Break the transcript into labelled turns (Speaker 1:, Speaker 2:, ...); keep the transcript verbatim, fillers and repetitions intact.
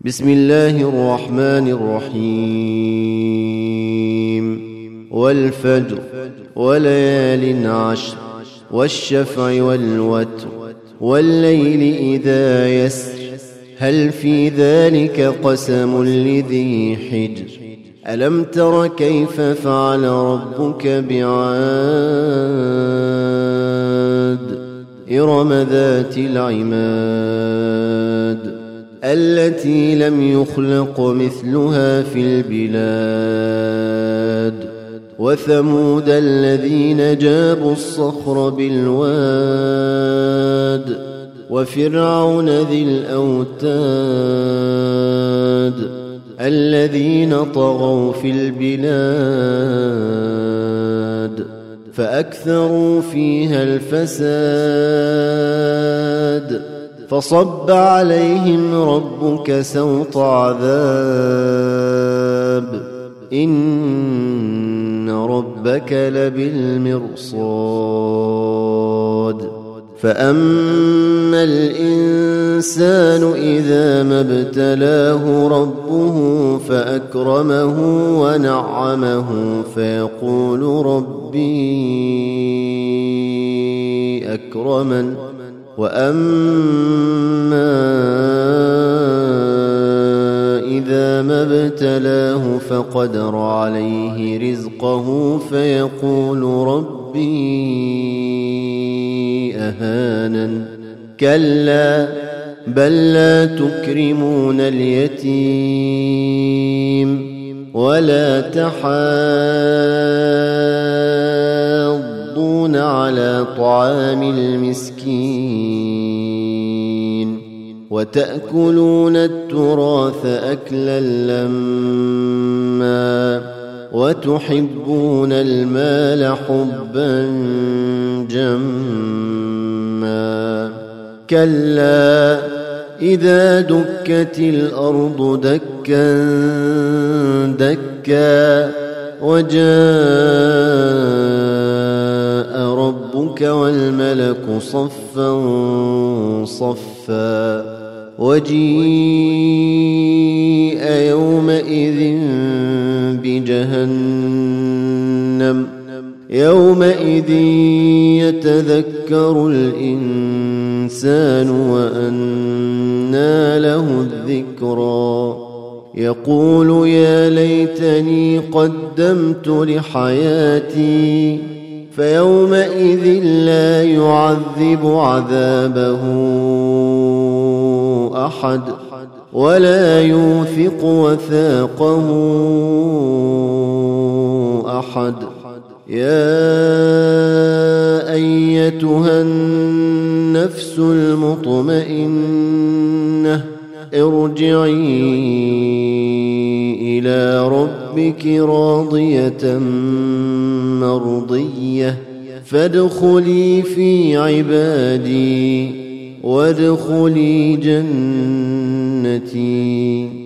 Speaker 1: بسم الله الرحمن الرحيم والفجر وليال عشر والشفع والوتر والليل إذا يسر هل في ذلك قسم لذي حجر ألم تر كيف فعل ربك بعاد إرم ذات العماد التي لم يخلق مثلها في البلاد وثمود الذين جابوا الصخر بالواد وفرعون ذي الأوتاد الذين طغوا في البلاد فأكثروا فيها الفساد فصب عليهم ربك سوط عذاب إن ربك لبالمرصاد فأما الإنسان إذا ما ابتلاه ربه فأكرمه ونعمه فيقول ربي أكرمن وأما إذا ما ابتلاه فقدر عليه رزقه فيقول ربي أهانن كلا بل لا تكرمون اليتيم ولا تحاضون على طعام المسكين وتأكلون التراث أكلا لما وتحبون المال حبا جما كلا إذا دكت الأرض دكا دكا وجاء ربك والملك صفا صفا وجيء يومئذ بجهنم يومئذ يتذكر الإنسان وأنى له الذكرى يقول يا ليتني قدمت لحياتي فيومئذ لا يعذب عذابه أحد ولا يوثق وثاقه أحد يا أيتها النفس المطمئنة ارجعي إلى ربك راضية مرضية فادخلي في عبادي وادخلي جنتي.